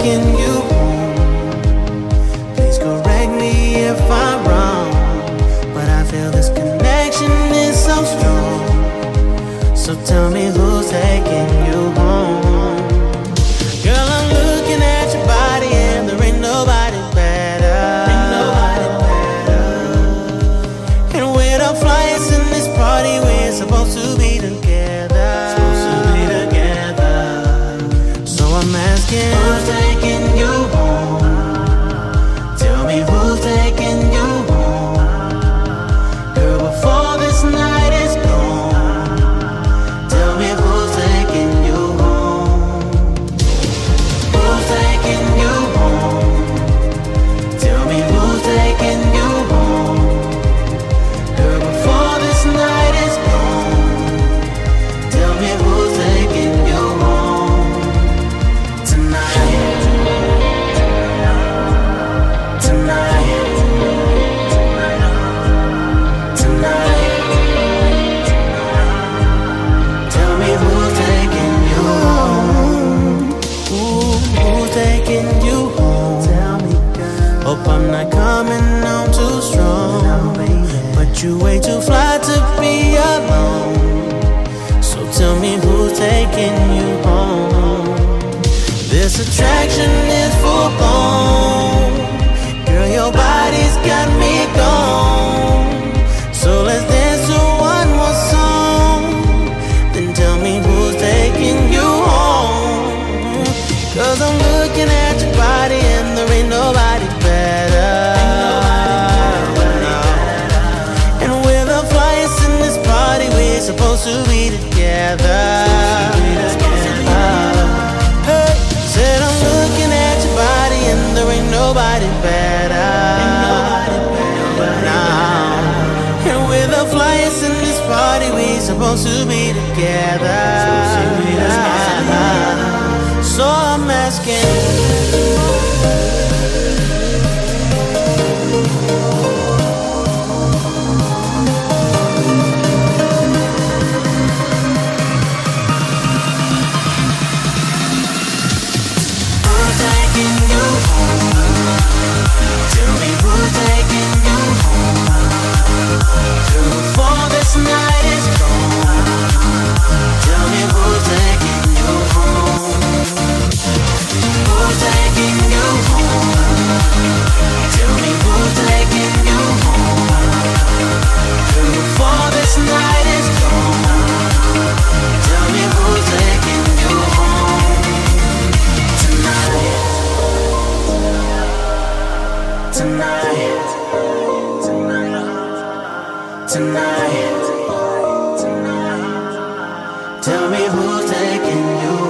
taking you home. Please correct me if I'm wrong, but I feel this connection is so strong. So tell me who's taking you home. Girl, I'm looking at your body and there ain't nobody better. Ain't nobody better. And we're the flyers in this party, we're supposed to be together. Supposed to be together. So I'm asking, who's taking you home? Tell me who's taking you home. Girl, before this night is gone, tell me who's taking you home. Who's taking you home? Tell me who's taking you home. Girl, before this night is gone, tell me who's taking you home. Tonight, tonight, tonight. Tell me who's taking you home. Who's taking you home? Tell me, girl. Hope I'm not coming on too strong, but you way too fly to be alone. So tell me who's taking you home. This attraction is full blown. Girl, your body's got me gone. So let's dance to one more song. Then tell me who's taking you home. Cause I'm looking at your body and there ain't nobody better. And we're the flyers in this party, we're supposed to be together. Hey, said I'm looking at your body and there ain't nobody better. Nah. And we're the flyers in this party, we're supposed to be together. So I'm asking, who's taking you home? Tell me who's taking you home. Girl, before this night is gone, tell me who's taking you home. Who's taking you home? Tell me who's taking you home. Girl, before this night is gone, tell me who's taking you home. Tonight, tonight, tonight, tonight. Tell me who's taking you